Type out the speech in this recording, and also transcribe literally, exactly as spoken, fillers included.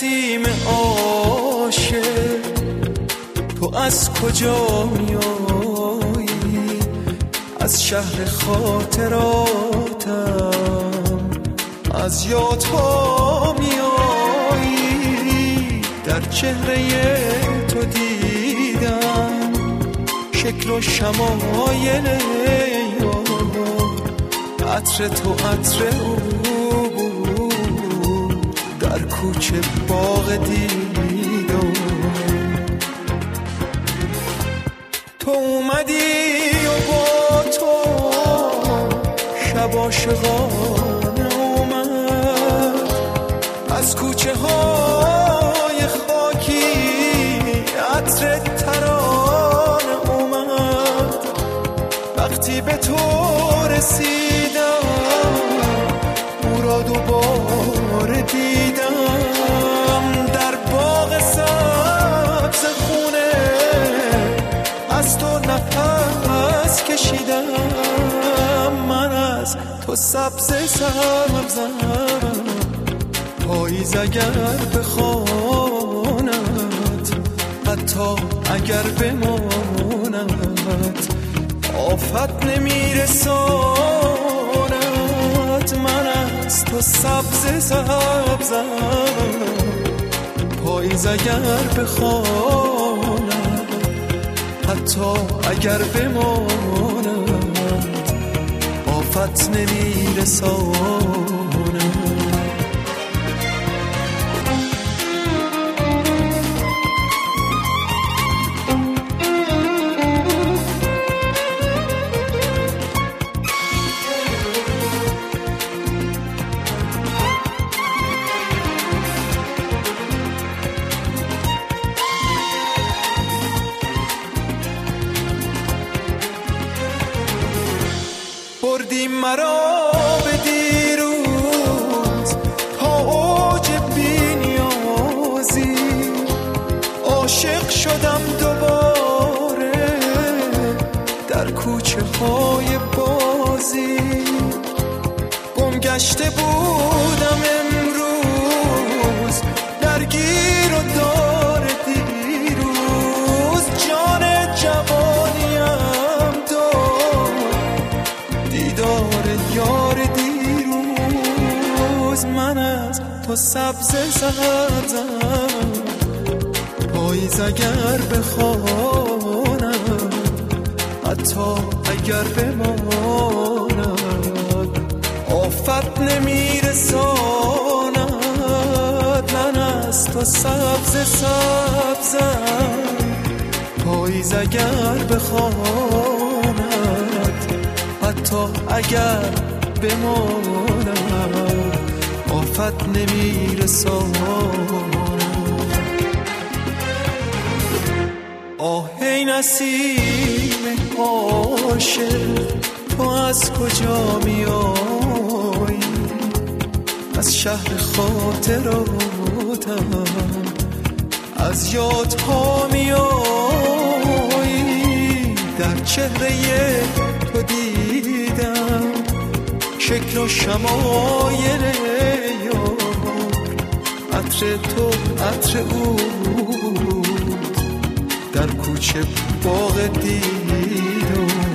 نسیم عاشق تو از کجا میایی؟ از شهر خاطراتم از یادها میایی. در چهره تو دیدم شکل و شمایل یار، عطر تو عطر او در کوچه باغ دیدم. تو اومدی و با تو شب عاشقانه اومد، از کوچه های خاکی عطر ترانه اومد. وقتی به تو رسیدم او را دوباره دیدم، در باغ سبز خونه از تو نفس کشیدم. من از تو سبز سبزم، پاییز اگر بخواند حتی اگر بماند آفت نمیرساند. من از تو سبز سبزم، پاییز اگر بخواند حتی اگر بماند آفت نمیرساند. بردی مرا به دیروز تا اوج بی‌نیازی، عاشق شدم دوباره در کوچه های بازی. گم گشته بودم امروز درگیر و دار دیروز، جان جوانیم داد دیدار یار دیروز. من از تو سبز سبزم، پاییز اگر بخواند حتی اگر بماند آفت نمیرساند. من از تو سبز سبزم، پاییز اگر بخواند حتی اگر بماند آفت نمیرساند. آه ای نسیم عاشق تو از کجا میایی؟ از شهر خاطراتم از یادها میایی. در چهره تو دیدم شکل و شمایل یار، عطر تو عطر او در کوچه باغ دیدم.